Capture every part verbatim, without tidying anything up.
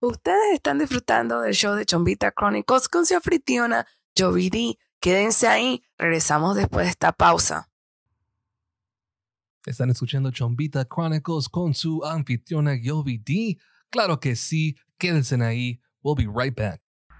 Ustedes están disfrutando del show de Chombita Chronicles con su anfitriona Jovi D. Quédense ahí, regresamos después de esta pausa. ¿Están escuchando Chombita Chronicles con su anfitriona Jovi D? Claro que sí, quédense ahí. We'll be right back.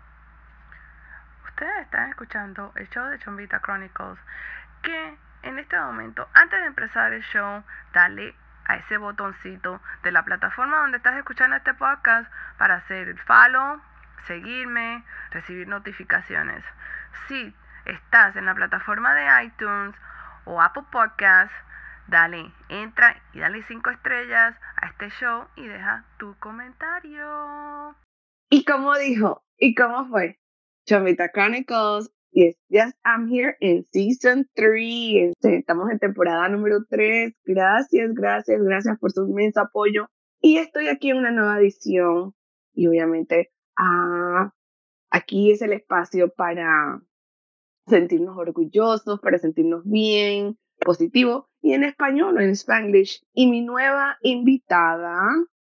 Ustedes están escuchando el show de Chombita Chronicles, que en este momento, antes de empezar el show, dale a ese botoncito de la plataforma donde estás escuchando este podcast para hacer el follow, seguirme, recibir notificaciones. Si estás en la plataforma de iTunes o Apple Podcasts, dale, entra y dale cinco estrellas a este show y deja tu comentario. ¿Y cómo dijo? ¿Y cómo fue? Chombita Chronicles. Yes, yes, I'm here in season three. Estamos en temporada número tres. Gracias, gracias, gracias por su inmenso apoyo. Y estoy aquí en una nueva edición. Y obviamente, ah, aquí es el espacio para sentirnos orgullosos, para sentirnos bien, positivo. Y en español o en Spanglish. Y mi nueva invitada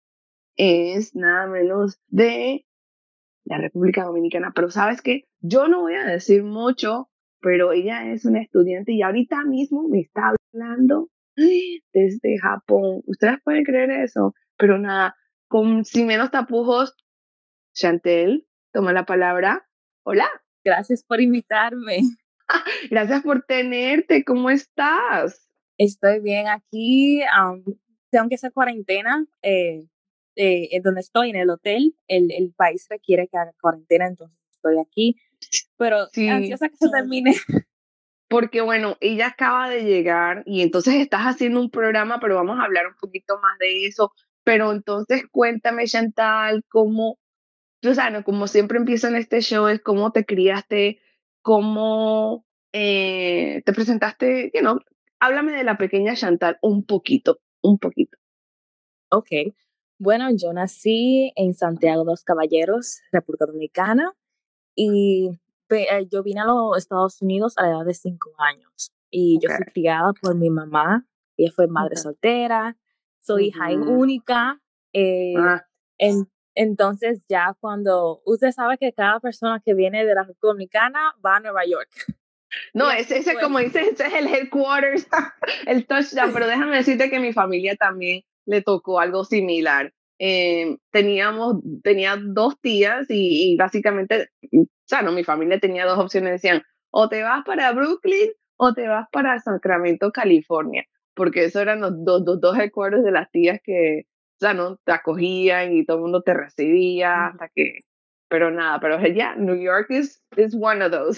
es nada menos de la República Dominicana, pero ¿sabes qué? Yo no voy a decir mucho, pero ella es una estudiante y ahorita mismo me está hablando desde Japón. ¿Ustedes pueden creer eso? Pero nada, con, sin menos tapujos, Chantel, toma la palabra. Hola. Gracias por invitarme. Gracias por tenerte. ¿Cómo estás? Estoy bien aquí. Um, tengo que hacer cuarentena. Eh, Eh, en donde estoy, en el hotel, el, el país requiere que haga cuarentena, entonces estoy aquí, pero sí. Ansiosa que se termine. Porque bueno, ella acaba de llegar y entonces estás haciendo un programa, pero vamos a hablar un poquito más de eso. Pero entonces cuéntame, Chantal, cómo, tú sabes, como siempre empieza en este show, es cómo te criaste, cómo eh, te presentaste, you know, háblame de la pequeña Chantal un poquito, un poquito. Ok. Bueno, yo nací en Santiago de los Caballeros, República Dominicana, y eh, yo vine a los Estados Unidos a la edad de cinco años. Y okay. Yo fui criada por mi mamá, ella fue madre okay. soltera, soy uh-huh. hija única. Eh, ah. en, entonces ya cuando, usted sabe que cada persona que viene de la República Dominicana va a Nueva York. No, ese, ese como dices, ese es el headquarters, el touchdown, pero déjame decirte que mi familia también le tocó algo similar. Eh, teníamos, tenía dos tías y, y básicamente, o sea, no, mi familia tenía dos opciones, decían, o te vas para Brooklyn o te vas para Sacramento, California, porque eso eran los dos, dos, dos headquarters de las tías que, o sea, no, te acogían y todo el mundo te recibía mm. hasta que, pero nada, pero ya, yeah, New York is, is one of those.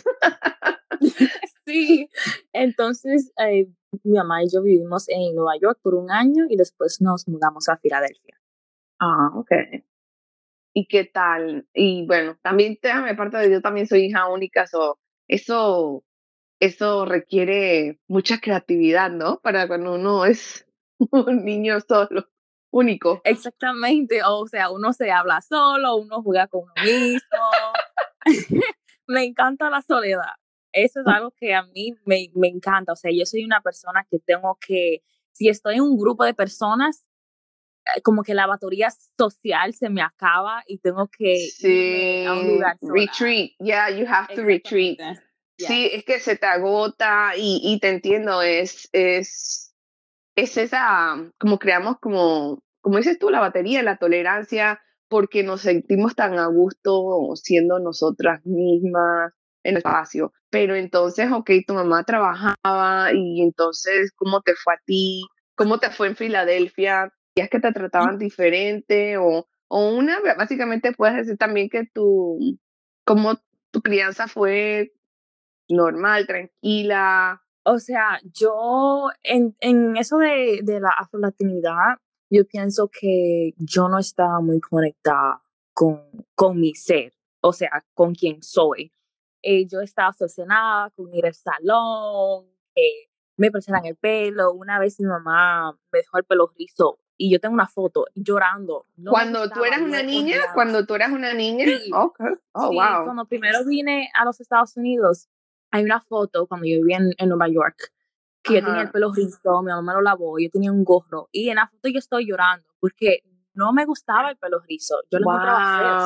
Sí, entonces eh, mi mamá y yo vivimos en Nueva York por un año y después nos mudamos a Filadelfia. Ah, ok. ¿Y qué tal? Y bueno, también déjame parte de yo también soy hija única, so, eso, eso requiere mucha creatividad, ¿no? Para cuando uno es un niño solo, único. Exactamente, o sea, uno se habla solo, uno juega con uno mismo. Me encanta la soledad. Eso es algo que a mí me, me encanta. O sea, yo soy una persona que tengo que, si estoy en un grupo de personas, como que la batería social se me acaba y tengo que sí, irme a un lugar sola. Retreat, yeah, you have to retreat. Yes. Sí, es que se te agota y, y te entiendo, es, es, es esa, como creamos como, como dices tú, la batería, la tolerancia, porque nos sentimos tan a gusto siendo nosotras mismas en el espacio. Pero entonces, ok, tu mamá trabajaba y entonces, ¿cómo te fue a ti? ¿Cómo te fue en Filadelfia? ¿Es que te trataban diferente? O, o una, básicamente puedes decir también que tu, como tu crianza fue normal, tranquila. O sea, yo en, en eso de, de la afrolatinidad, yo pienso que yo no estaba muy conectada con, con mi ser, o sea, con quien soy. Eh, yo estaba obsesionada con ir al salón, que me presionan el pelo. Una vez mi mamá me dejó el pelo rizo y yo tengo una foto llorando. No cuando tú eras una niña, odiaba. cuando tú eras una niña, sí, okay. oh, sí, wow. Cuando primero vine a los Estados Unidos, hay una foto cuando yo vivía en, en Nueva York, que Ajá. yo tenía el pelo rizo, mi mamá me lo lavó, yo tenía un gorro y en la foto yo estoy llorando porque no me gustaba el pelo rizo, yo lo encontraba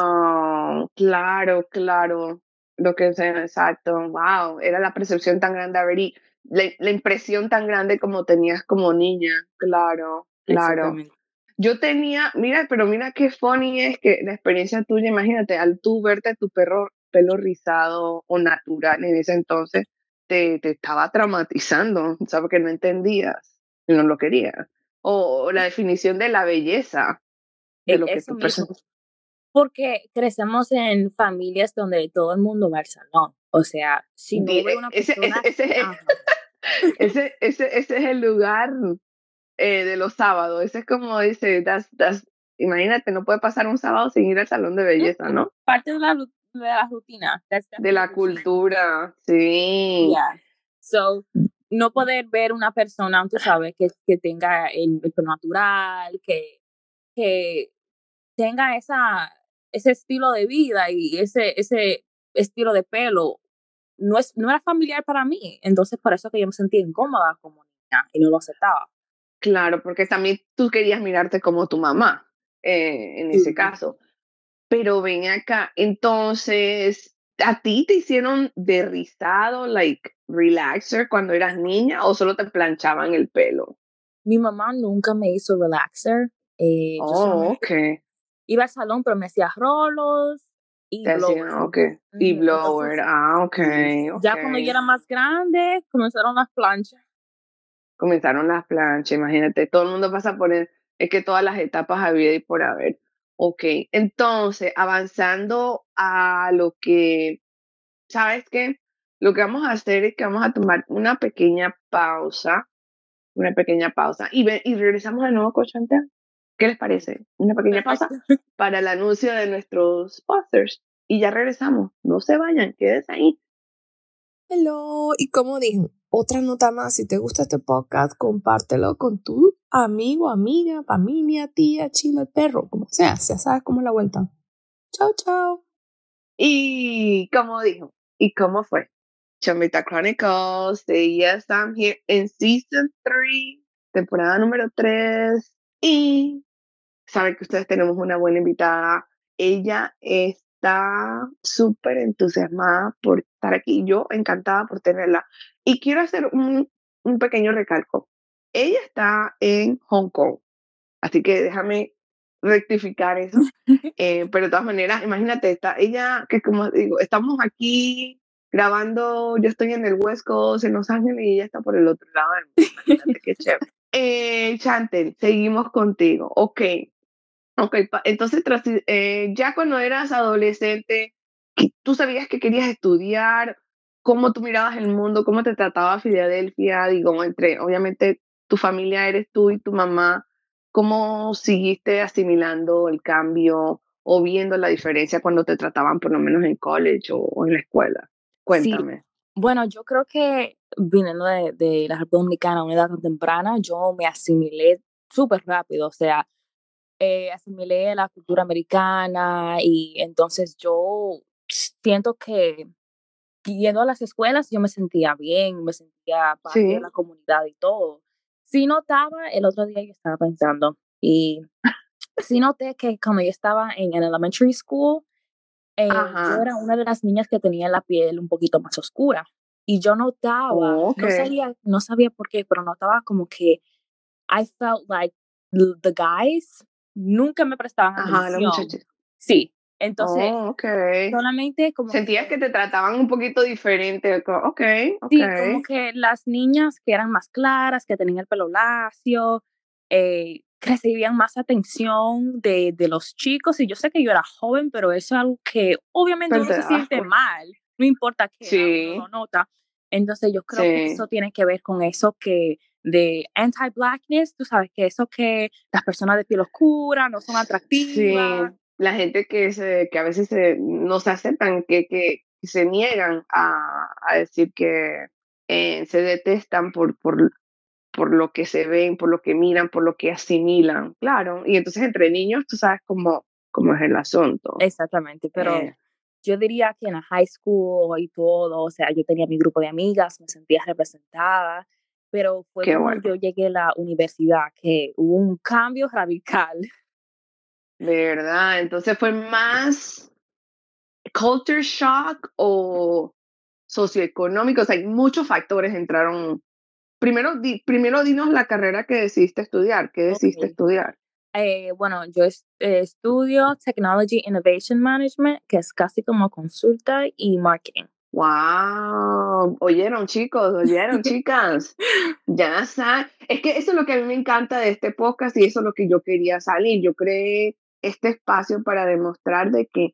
feo. Wow, claro, claro. Lo que sea, exacto. Wow, era la percepción tan grande, a ver, y la, la impresión tan grande como tenías como niña. Claro, claro. Exactamente. Yo tenía, mira, pero mira qué funny es que la experiencia tuya, imagínate, al tú verte tu perro pelo rizado o natural en ese entonces, te, te estaba traumatizando, ¿sabes? Porque no entendías y no lo querías. O, o la definición de la belleza de E- lo que Eso tú mismo. presentas. Porque crecemos en familias donde todo el mundo va al salón. O sea, si no Di- ve e- una Ese, ese, persona, ese, ajá, ese, ese, ese es el lugar eh, de los sábados. Ese es como dice, das, das, imagínate, no puede pasar un sábado sin ir al salón de belleza, ujú, ¿no? parte de la, ru- de la rutina. That's De definitely la routine. cultura, sí, Yeah. So, no poder ver una persona, tú sabes, que, que tenga el, el pelo natural, que, que tenga esa, ese estilo de vida y ese, ese estilo de pelo, no, es, no era familiar para mí. Entonces, por eso que yo me sentía incómoda como niña y no lo aceptaba. claro, porque también tú querías mirarte como tu mamá, eh, en ese Sí. caso. Pero ven acá, entonces, ¿a ti te hicieron de rizado, like relaxer cuando eras niña o solo te planchaban el pelo? Mi mamá nunca me hizo relaxer. Eh, yo Oh, solamente ok. iba al salón, pero me hacía rolos y Te hacían, blower. ok. Y Ujú. blower, Entonces, ah, ok, sí. ok. Ya cuando yo era más grande, comenzaron las planchas. Comenzaron las planchas, imagínate, todo el mundo pasa por el, es que todas las etapas había y por haber. Ok, entonces, avanzando a lo que, ¿sabes qué? Lo que vamos a hacer es que vamos a tomar una pequeña pausa, una pequeña pausa, y, ve- y regresamos de nuevo, Coach Antea. ¿Qué les parece? Una pequeña pausa Perfecto. para el anuncio de nuestros sponsors. Y ya regresamos. No se vayan, quédense ahí. Hello, y como dije, otra nota más, si te gusta este podcast, compártelo con tu amigo, amiga, familia, tía, chino, el perro, como sea, ya sabes cómo es la vuelta. Chao, chao. Y como dijo, ¿y cómo fue? Chomita Chronicles de Yes, I'm Here en Season tres, temporada número tres. Y saben que ustedes tenemos una buena invitada. Ella está súper entusiasmada por estar aquí. Yo encantada por tenerla. Y quiero hacer un, un pequeño recalco. Ella está en Hong Kong. Así que déjame rectificar eso. Eh, pero de todas maneras, imagínate, está ella, que como digo, estamos aquí grabando, yo estoy en el West Coast, en Los Ángeles, y ella está por el otro lado del mundo. Imagínate qué chévere. Eh, Chantel, seguimos contigo. Ok, ok, pa- entonces tras- eh, ya cuando eras adolescente, ¿qué- ¿tú sabías que querías estudiar? ¿Cómo tú mirabas el mundo? ¿Cómo te trataba Filadelfia? Digo, entre, obviamente, tu familia eres tú y tu mamá. ¿Cómo seguiste asimilando el cambio o viendo la diferencia cuando te trataban, por lo menos en college o, o en la escuela? Sí, Cuéntame. bueno, yo creo que viniendo de, de la República Dominicana a una edad tan temprana, yo me asimilé súper rápido, o sea, eh, asimilé la cultura americana y entonces yo siento que yendo a las escuelas yo me sentía bien, me sentía parte de Sí. la comunidad y todo. Sí notaba, el otro día yo estaba pensando y sí noté que cuando yo estaba en, en elementary school, eh, yo Ajá. era una de las niñas que tenía la piel un poquito más oscura y yo notaba, Oh, ok. no sabía, no sabía por qué, pero notaba como que I felt like l- the guys nunca me prestaban Ajá, los atención. muchachos. Sí, entonces Oh, ok. solamente como Sentías que que te trataban un poquito diferente. co- Ok, ok. sí, como que las niñas que eran más claras, que tenían el pelo lacio, eh, recibían más atención de, de los chicos. Y yo sé que yo era joven, pero eso es algo que obviamente Pero uno te se dabas siente cuenta. mal, no importa qué edad uno lo Sí, nota. Entonces yo creo que sí, eso tiene que ver con eso que de anti-blackness, tú sabes que eso que las personas de piel oscura no son sí. atractivas. La gente que, se, que a veces se- no se aceptan, que, que, que se niegan a, a decir que eh, se detestan por, por, por lo que se ven, por lo que miran, por lo que asimilan. Claro. Y entonces entre niños tú sabes cómo, cómo es el asunto. Exactamente, pero Eh, yo diría que en la high school y todo, o sea, yo tenía mi grupo de amigas, me sentía representada, pero fue qué cuando bueno. yo llegué a la universidad que hubo un cambio radical. ¿verdad? Entonces fue más culture shock o socioeconómico, o sea, hay muchos factores entraron. Primero, di, primero dinos la carrera que decidiste estudiar, ¿qué decidiste Okay. estudiar? Eh, bueno, yo es- eh, estudio Technology Innovation Management, que es casi como consulta y marketing. Wow, oyeron chicos, oyeron chicas, ya saben, es que eso es lo que a mí me encanta de este podcast y eso es lo que yo quería salir. Yo creé este espacio para demostrar de que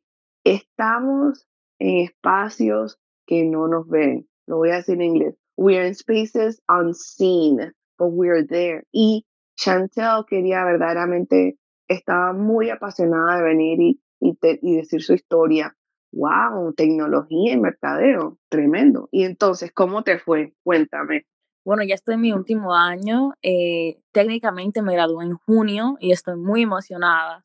estamos en espacios que no nos ven. Lo voy a decir en inglés. We are in spaces unseen, but we're there. Y Chantel quería verdaderamente, estaba muy apasionada de venir y, y, te- y decir su historia. Wow, tecnología y mercadeo, tremendo. Y entonces, ¿cómo te fue? Cuéntame. Bueno, ya estoy en mi último año. Eh, técnicamente me gradué en junio y estoy muy emocionada.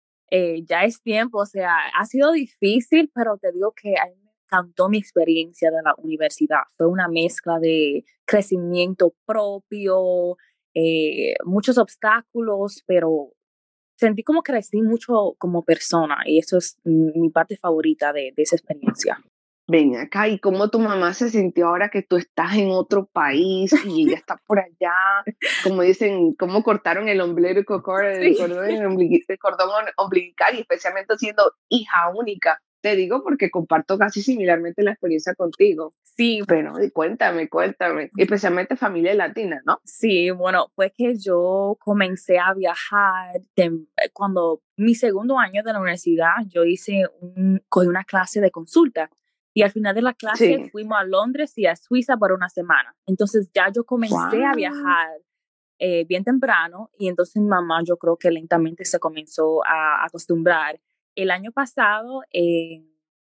Eh, ya es tiempo, o sea, ha sido difícil, pero te digo que a mí me encantó mi experiencia de la universidad. Fue una mezcla de crecimiento propio, eh, muchos obstáculos, pero sentí como crecí mucho como persona y eso es mi parte favorita de, de esa experiencia. Ven acá, ¿y cómo tu mamá se sintió ahora que tú estás en otro país y ella está por allá? Como dicen, ¿cómo cortaron el umbilical cord, el Sí. cordón, ombligui- el cordón umbilical y especialmente siendo hija única? Te digo porque comparto casi similarmente la experiencia contigo. Sí, Pero y cuéntame, cuéntame, especialmente familia latina, ¿no? sí, bueno, pues que yo comencé a viajar tem- cuando mi segundo año de la universidad, yo hice un, cogí una clase de consulta y al final de la clase Sí. fuimos a Londres y a Suiza por una semana. Entonces ya yo comencé a Wow. viajar eh, bien temprano y entonces mi mamá yo creo que lentamente se comenzó a acostumbrar. El año pasado, eh,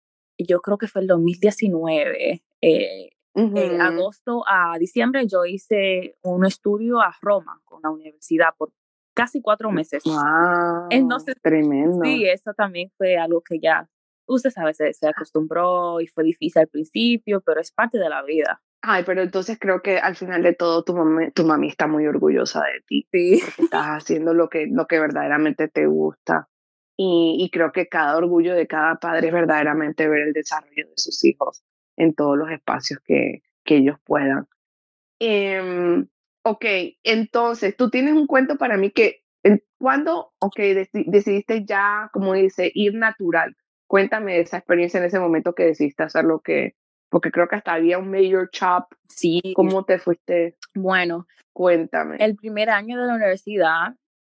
yo creo que fue el dos mil diecinueve, eh, Ujú. eh, agosto a diciembre, yo hice un estudio a Roma con la universidad por casi cuatro meses. Wow, Entonces, tremendo. sí, eso también fue algo que ya, usted sabe, se, se acostumbró y fue difícil al principio, pero es parte de la vida. Ay, pero entonces creo que al final de todo tu mami, tu mami está muy orgullosa de ti, Sí, porque estás haciendo lo que, lo que verdaderamente te gusta. Y, y creo que cada orgullo de cada padre es verdaderamente ver el desarrollo de sus hijos en todos los espacios que, que ellos puedan. Em, ok, entonces tú tienes un cuento para mí que, en- ¿cuándo, ok, deci- decidiste ya, como dice, ir natural? Cuéntame de esa experiencia en ese momento que decidiste hacer lo que, porque creo que hasta había un major chop. sí. ¿Cómo te fuiste? Bueno, Cuéntame. el primer año de la universidad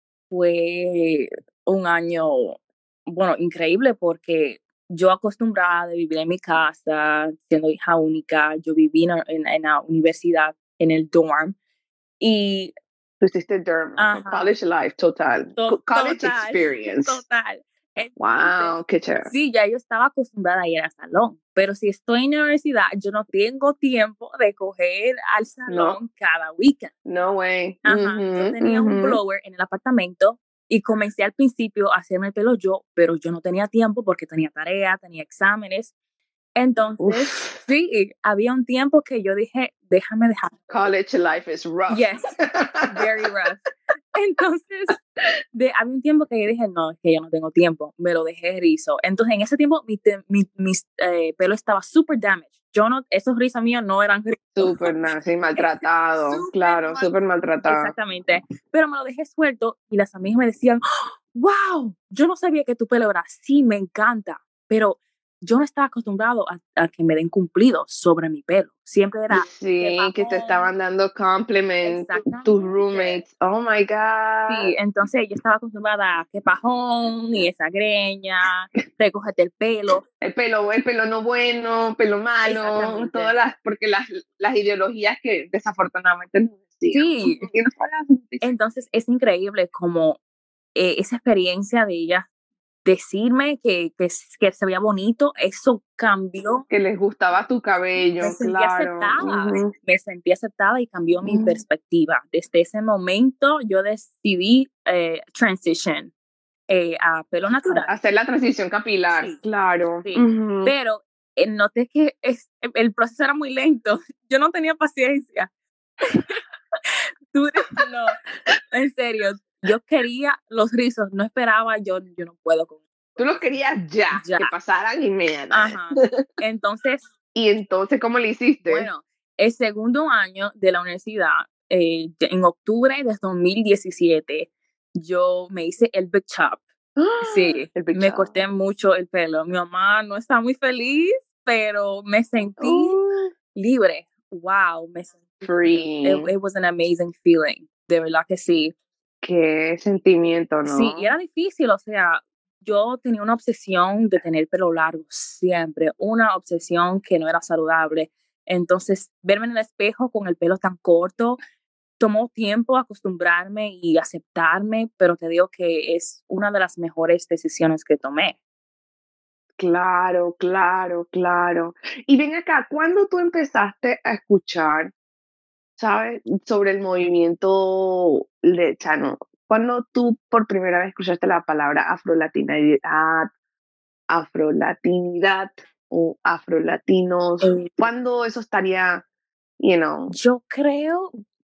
fue un año, bueno, increíble porque yo acostumbrada de vivir en mi casa, siendo hija única, yo viví en, en, en la universidad, en el dorm, y Tú hiciste Durham, ajá, college life, total. to- Co- college total, experience. total. Entonces, Wow, qué chévere. sí, ya yo estaba acostumbrada a ir al salón, pero si estoy en la universidad, yo no tengo tiempo de coger al salón cada weekend. No way. Ajá, Ujú, yo tenía un ujú. blower en el apartamento y comencé al principio a hacerme el pelo yo, pero yo no tenía tiempo porque tenía tarea, tenía exámenes. Entonces, Uf, sí, había un tiempo que yo dije, déjame dejar. college life is rough. Yes, very rough. Entonces, de, había un tiempo que yo dije, no, es que yo no tengo tiempo, me lo dejé rizo. Entonces, en ese tiempo, mi, te, mi, mi eh, pelo estaba super damaged. Yo no, esos rizos míos no eran rizos. Súper nazi, maltratado, Súper claro, mal- súper maltratado. Exactamente. Pero me lo dejé suelto y las amigas me decían, wow, yo no sabía que tu pelo era así, me encanta. Pero yo no estaba acostumbrado a, a que me den cumplidos sobre mi pelo. Siempre era Sí, que te bajón. estaban dando compliments, tus Exactamente. roommates. Oh my God. Sí, entonces yo estaba acostumbrada a que pajón y esa greña, recógete el pelo. El pelo, el pelo no bueno, pelo malo, Exactamente. todas las, porque las, las ideologías que desafortunadamente nos decían. Sí. Y nos pagan. Entonces es increíble como eh, esa experiencia de ella decirme que, que, que se veía bonito, eso cambió. Que les gustaba tu cabello, Me sentí claro. aceptada, Ujú. me sentí aceptada y cambió mi Mm. perspectiva. Desde ese momento yo decidí eh, transition eh, a pelo natural. Hacer la transición capilar, Sí, claro. sí. Ujú. Pero eh, noté que es, el proceso era muy lento. Yo no tenía paciencia. Duré- no, en serio, yo quería los rizos, no esperaba, yo, yo no puedo con Tú los querías ya, Ya. que pasaran inmediatamente. Ajá. Entonces, Y entonces, ¿cómo le hiciste? bueno, el segundo año de la universidad, eh, en octubre de dos mil diecisiete, yo me hice el big chop. Sí, El big me chop. corté mucho el pelo. Mi mamá no está muy feliz, pero me sentí Oh, libre. Wow, me sentí free. It, it was an amazing feeling. De verdad que sí. Qué sentimiento, ¿no? Sí, y era difícil, o sea, yo tenía una obsesión de tener pelo largo siempre, una obsesión que no era saludable. Entonces, verme en el espejo con el pelo tan corto, tomó tiempo acostumbrarme y aceptarme, pero te digo que es una de las mejores decisiones que tomé. Claro, claro, claro. Y ven acá, ¿cuándo tú empezaste a escuchar, sabes, sobre el movimiento lechano? ¿Cuándo tú por primera vez escuchaste la palabra afrolatinidad, afrolatinidad o afrolatinos? Eh, ¿Cuándo eso estaría, you know? yo creo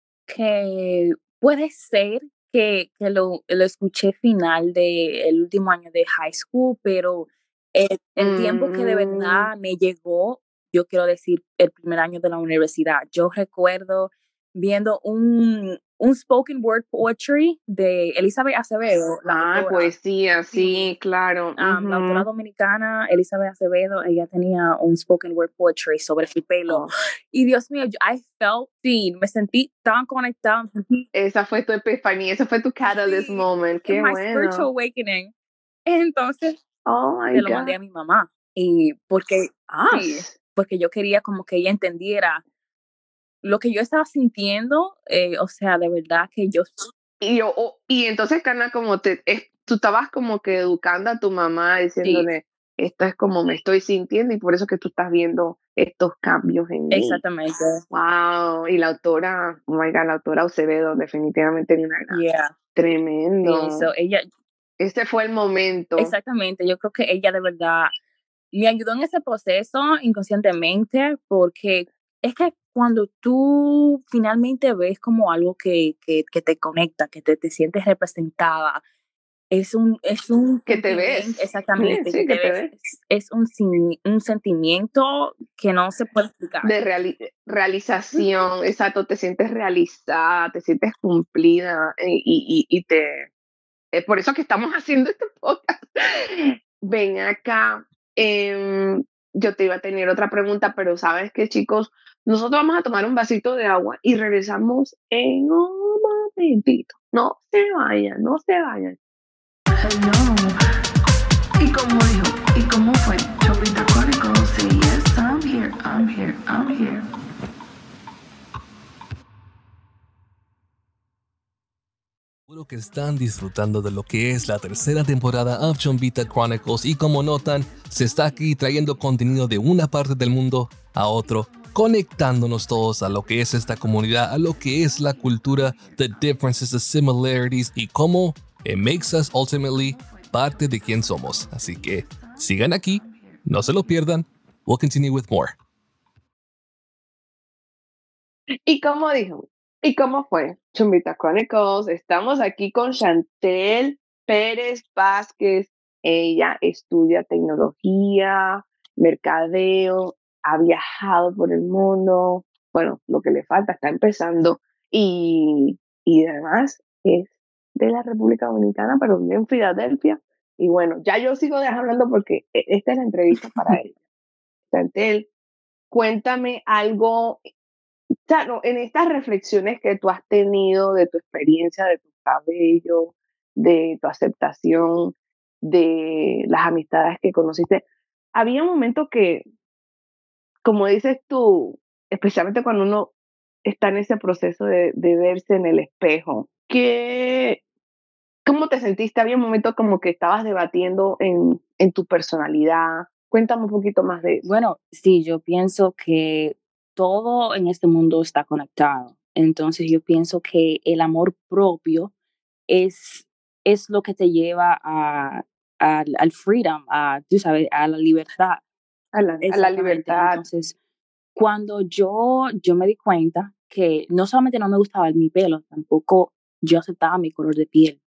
que puede ser que, que lo, lo escuché final del último año de high school, pero el, el tiempo que de Mm, verdad me llegó, yo quiero decir, el primer año de la universidad. Yo recuerdo viendo un, un spoken word poetry de Elizabeth Acevedo, la ah, autora. poesía, Sí. sí, claro. Um, La autora ujú. dominicana Elizabeth Acevedo, ella tenía un spoken word poetry sobre su pelo. Oh, Y Dios mío, yo- I felt seen, me sentí tan conectada, me sentí esa fue tu epifanía, ese fue tu catalyst sí, moment. Qué my spiritual bueno. awakening. Entonces Oh my se lo mandé God. a mi mamá. Y porque, Ah, sí, porque yo quería como que ella entendiera lo que yo estaba sintiendo, eh, o sea, de verdad que yo, y yo, oh, y entonces, Carla, como te, es- tú estabas como que educando a tu mamá, sí, diciéndole, esto es como me estoy sintiendo y por eso que tú estás viendo estos cambios en mí. exactamente, Wow. Y la autora, oh my God, la autora Acevedo, definitivamente una gran- yeah, sí, tremendo. so ella, Ese fue el momento. exactamente, yo creo que ella de verdad me ayudó en ese proceso inconscientemente porque es que cuando tú finalmente ves como algo que, que, que te conecta, que te, te sientes representada, es un, es un Que te sentimiento, ves. exactamente, Sí, que que te te ves, ves. es, es un, sin- un sentimiento que no se puede explicar. De reali- realización, exacto, te sientes realizada, te sientes cumplida eh, y, y, y te... Es por eso que estamos haciendo este podcast. Ven acá, em, yo te iba a tener otra pregunta, pero sabes que chicos, nosotros vamos a tomar un vasito de agua y regresamos en un momentito. No se vayan, no se vayan. Hello. ¿Y cómo dijo? ¿Y cómo fue? Chovita Chronicles. Say yes, I'm here, I'm here, I'm here. Seguro que están disfrutando de lo que es la tercera temporada of Chombita Chronicles y como notan, se está aquí trayendo contenido de una parte del mundo a otro, conectándonos todos a lo que es esta comunidad, a lo que es la cultura, the differences, the similarities y cómo it makes us ultimately parte de quien somos. Así que sigan aquí, no se lo pierdan. We'll continue with more. ¿Y cómo dijo? ¿Y cómo fue? Chumbita Chronicles, estamos aquí con Chantel Pérez Vázquez. Ella estudia tecnología, mercadeo, ha viajado por el mundo. Bueno, lo que le falta, está empezando. Y, y además es de la República Dominicana, pero vive en Filadelfia. Y bueno, ya yo sigo hablando porque e- esta es la entrevista para ella. Chantel, cuéntame algo sea, no, en estas reflexiones que tú has tenido de tu experiencia, de tu cabello, de tu aceptación, de las amistades que conociste, había momentos que, como dices tú, especialmente cuando uno está en ese proceso de, de verse en el espejo, que, ¿cómo te sentiste? Había momentos como que estabas debatiendo en, en tu personalidad. Cuéntame un poquito más de eso. Bueno, sí, yo pienso que todo en este mundo está conectado. Entonces yo pienso que el amor propio es, es lo que te lleva a, a- al freedom, a, tú sabes, a la libertad. A la, a la Exactamente. libertad. Entonces, cuando yo, yo me di cuenta que no solamente no me gustaba mi pelo, tampoco yo aceptaba mi color de piel.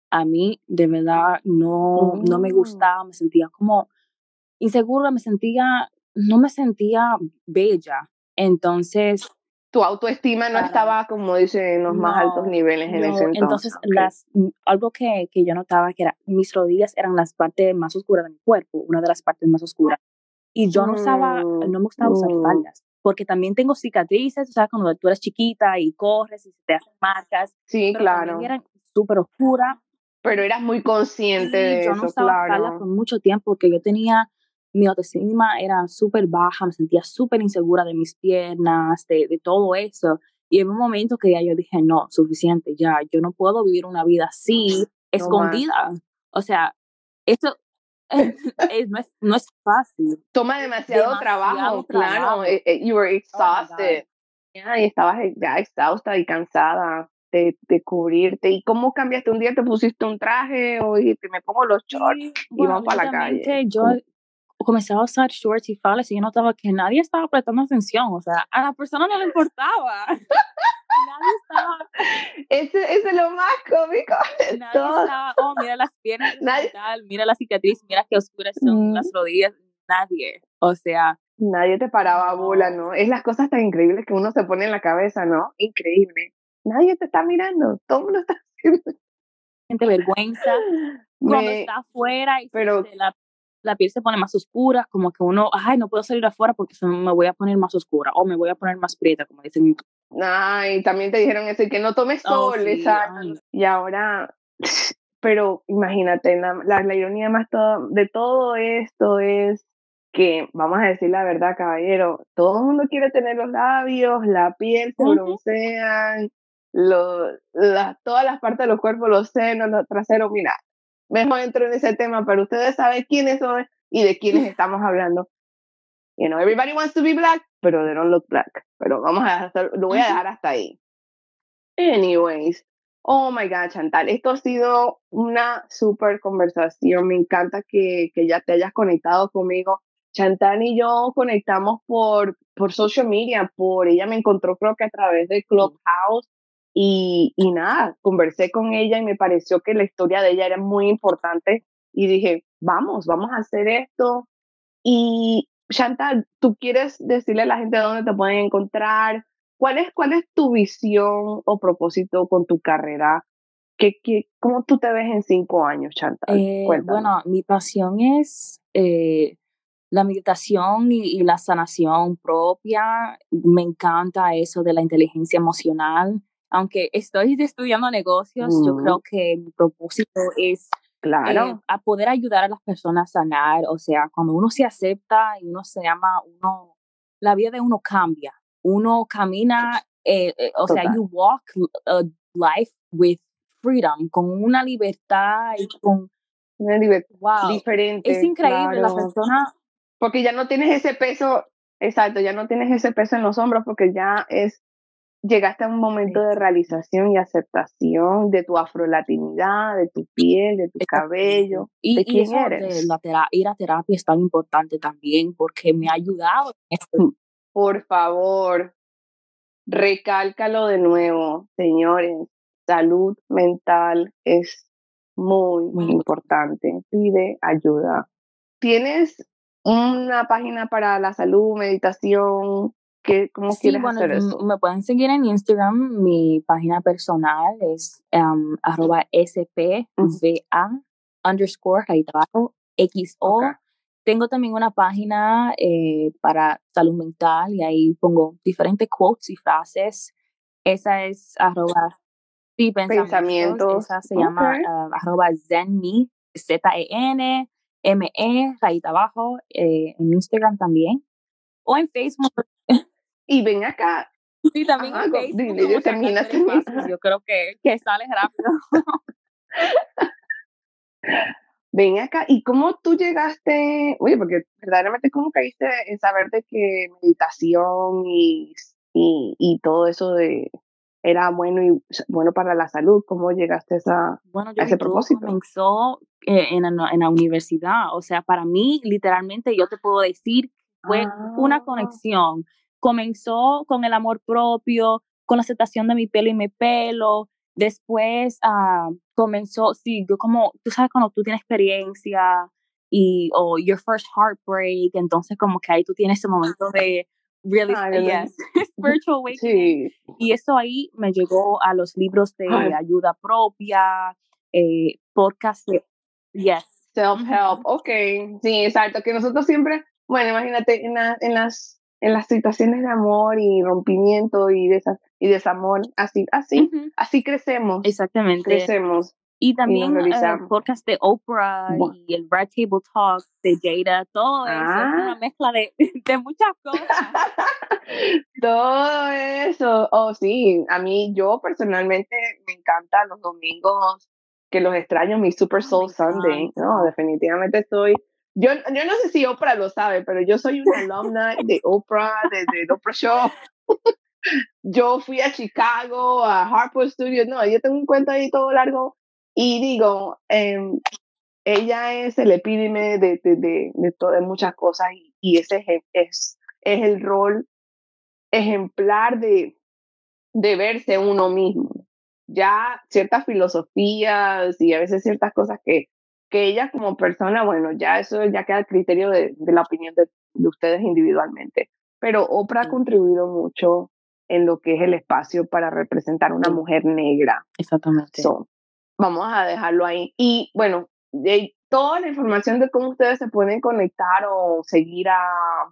a mí de verdad no, no me Mm. gustaba, me sentía como insegura, me sentía, no me sentía bella. Entonces, Tu autoestima no para estaba, como dicen, en los más altos no, niveles en ese no, entonces. entonces Ok. las, mm, algo que, que yo notaba que era, mis rodillas eran las partes más oscuras de mi cuerpo, una de las partes más oscuras. Y yo no usaba, Mm, no me gustaba usar mm. faldas, porque también tengo cicatrices, o sea, cuando tú eres chiquita y corres y se te hacen marcas, Sí, pero también claro. eran súper oscuras. Pero eras muy consciente Y de yo no eso, usaba faldas claro. por mucho tiempo porque yo tenía, mi autoestima era súper baja, me sentía súper insegura de mis piernas, de, de todo eso. Y en un momento que ya yo dije, no, suficiente, ya, yo no puedo vivir una vida así, No más. escondida. O sea, esto es- no, es, no es fácil, Toma demasiado trabajo, demasiado claro. trabajo. eh, eh, You were Oh my God. exhausted. Ya, y estabas ya exhausta y cansada de, de cubrirte. ¿Y cómo cambiaste? ¿Un día te pusiste un traje o dijiste, me pongo los shorts Sí, y bueno, vamos para la calle? literalmente yo ¿Cómo? comenzaba a usar shorts y faldas y yo notaba que nadie estaba prestando atención, o sea, a la persona no le importaba. Nadie estaba, Ese, ese es lo más cómico de nadie todo. estaba, oh, mira las piernas de Nadie, tal, mira la cicatriz, mira qué oscuras son mm, las rodillas, nadie. O sea, nadie te paraba bola, no, ¿no? Es las cosas tan increíbles que uno se pone en la cabeza, ¿no? Increíble. Nadie te está mirando, todo el mundo está haciendo. siente vergüenza cuando Me, está afuera y se- pero se la, la piel se pone más oscura, como que uno, ay, no puedo salir afuera porque se- me voy a poner más oscura o me voy a poner más prieta, como dicen. ay, también te dijeron eso, y que no tomes Oh, sol, sí, exacto. ay, Y ahora, pero imagínate, la, la, la ironía más todo, de todo esto es que, vamos a decir la verdad, caballero, todo el mundo quiere tener los labios, la piel, se ujú. broncean, lo, la- todas las partes de los cuerpos, los senos, los traseros, mira, mejor entro en ese tema, pero ustedes saben quiénes son y de quiénes estamos hablando. You know, everybody wants to be black, pero they don't look black. Pero vamos a hacer, lo voy a Ujú. dejar hasta ahí. Anyways, oh my God, Chantal, esto ha sido una súper conversación. Me encanta que, que ya te hayas conectado conmigo. Chantal y yo conectamos por, por social media, por ella me encontró creo que a través de Clubhouse y, y nada, conversé con ella y me pareció que la historia de ella era muy importante y dije, vamos, vamos a hacer esto. Y Chantal, ¿tú quieres decirle a la gente dónde te pueden encontrar? ¿Cuál es, cuál es tu visión o propósito con tu carrera? ¿Qué, qué, cómo tú te ves en cinco años, Chantal? Eh, Cuéntame. bueno, mi pasión es eh, la meditación y, y la sanación propia. Me encanta eso de la inteligencia emocional. Aunque estoy estudiando negocios, yo Mm, creo que mi propósito es eh, claro, a poder ayudar a las personas a sanar. O sea, cuando uno se acepta y uno se ama, uno, la vida de uno cambia. Uno camina, eh, eh, o sea, total. you walk a life with freedom, con una libertad y con, Una liber- wow, es diferente, increíble la claro. persona. Porque ya no tienes ese peso, exacto, ya no tienes ese peso en los hombros porque ya es, llegaste a un momento de realización y aceptación de tu afrolatinidad, de tu piel, de tu Exactamente. cabello, Y, de y quién eso de la eres. tera- ir a terapia es tan importante también porque me ha ayudado en esto. Por favor, recálcalo de nuevo, señores. Salud mental es muy Muy importante. importante. Pide ayuda. ¿Tienes una página para la salud, meditación? ¿Qué, ¿Cómo Sí, quieres bueno, hacer m- eso? me pueden seguir en Instagram. Mi página personal es um, arroba Ujú, spva underscore ahí abajo ok. xo. Tengo también una página eh, para salud mental y ahí pongo diferentes quotes y frases. Esa es arroba sí, pensamientos. Pensamientos. Esa se Ok. llama uh, arroba zenme, Z E N M E, rayita abajo, eh, en Instagram también. O en Facebook. Y ven acá. Sí, también en Ajá, go- Facebook, dile, como yo- Chantal termina, Pérez termina. Vázquez, yo creo que, que sale rápido. Ven acá, ¿y cómo tú llegaste? Oye, porque verdaderamente, ¿cómo caíste en saber de que meditación y, y, y todo eso de era bueno y bueno para la salud? ¿Cómo llegaste a, esa, Bueno, a yo vi ese todo propósito? comenzó eh, en, la, en la universidad. O sea, para mí, literalmente, yo te puedo decir, fue una Ah, conexión. Comenzó con el amor propio, con la aceptación de mi pelo y mi pelo. después uh, comenzó, sí, yo como, tú sabes cuando tú tienes experiencia y, o your first heartbreak, entonces como que ahí tú tienes ese momento de really, Ay, yes, spiritual awakening. sí. Y eso ahí me llegó a los libros de Ay. ayuda propia, eh, podcast de, yes. Self-help, Uh-huh. ok, sí, exacto, que nosotros siempre, bueno, imagínate, en, la, en, las, en las situaciones de amor y rompimiento y, desa, y desamor, así, así, Uh-huh. así crecemos, exactamente, crecemos y y nos también el realizamos. podcast de Oprah Bueno. y el Red Table Talk de Jada, todo Ah. eso es una mezcla de, de muchas cosas. Todo eso, oh sí, a mí, yo personalmente me encanta los domingos, que los extraño, mi Super Soul Oh, Sunday, no, definitivamente estoy, yo, yo no sé si Oprah lo sabe, pero yo soy una alumna de Oprah, desde el Oprah Show. Yo fui a Chicago, a Harpo Studios, no, yo tengo un cuento ahí todo largo, y digo, eh, ella es el epítome de, de, de, de, to, de muchas cosas, y, y ese es, es, es el rol ejemplar de, de verse uno mismo. Ya ciertas filosofías y a veces ciertas cosas que, que ella como persona, bueno, ya eso ya queda al criterio de, de la opinión de, de ustedes individualmente. Pero Oprah Sí. ha contribuido mucho en lo que es el espacio para representar una Sí. mujer negra. Exactamente. So, vamos a dejarlo ahí. Y bueno, de toda la información de cómo ustedes se pueden conectar o seguir a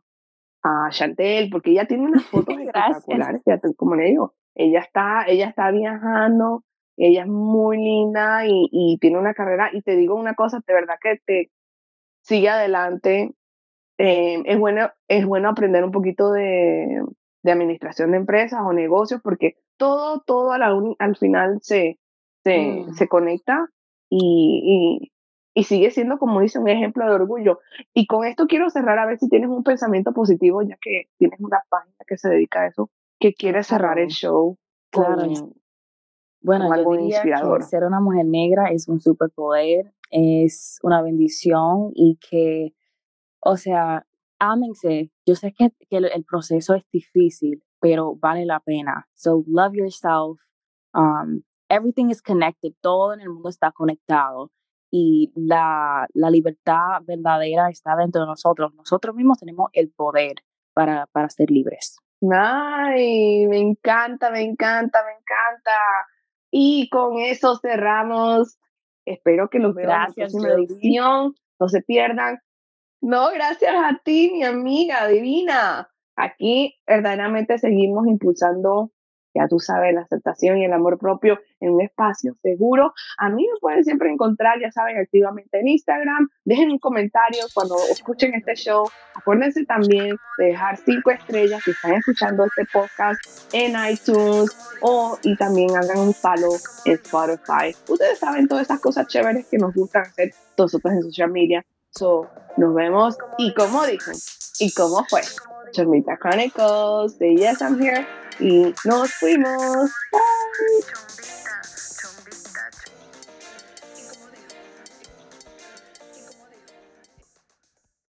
a Chantel, porque ella tiene unas fotos espectaculares, ya te, como le digo, ella está, ella está viajando, ella es muy linda y, y tiene una carrera, y te digo una cosa, de verdad que te sigue adelante, eh, es, bueno, es bueno aprender un poquito de, de administración de empresas o negocios, porque todo, todo a la un, al final se, se, Mm. se conecta y, y y sigue siendo, como dice, un ejemplo de orgullo. Y con esto quiero cerrar a ver si tienes un pensamiento positivo, ya que tienes una página que se dedica a eso, que quieres Claro. cerrar el show con, Claro. Bueno, con algo yo diría inspirador. que ser una mujer negra es un superpoder, es una bendición y que, o sea, ámense. Yo sé que, que el, el proceso es difícil, pero vale la pena. So love yourself. Um, everything is connected. Todo en el mundo está conectado. Y la, la libertad verdadera está dentro de nosotros. Nosotros mismos tenemos el poder para, para ser libres. Ay, me encanta, me encanta, me encanta. Y con eso cerramos. Espero que los vean en la próxima Jody. edición. No se pierdan. No, gracias a ti, mi amiga divina. Aquí verdaderamente seguimos impulsando, ya tú sabes, la aceptación y el amor propio en un espacio seguro. A mí me pueden siempre encontrar, ya saben, activamente en Instagram. Dejen un comentario cuando escuchen este show. Acuérdense también de dejar cinco estrellas si están escuchando este podcast en iTunes o y también hagan un follow en Spotify. Ustedes saben todas esas cosas chéveres que nos gustan hacer nosotros en social media. So, nos vemos. Y como dijo, y cómo fue. Chomita Chronicles de Yes I'm Here. Y nos fuimos. Bye.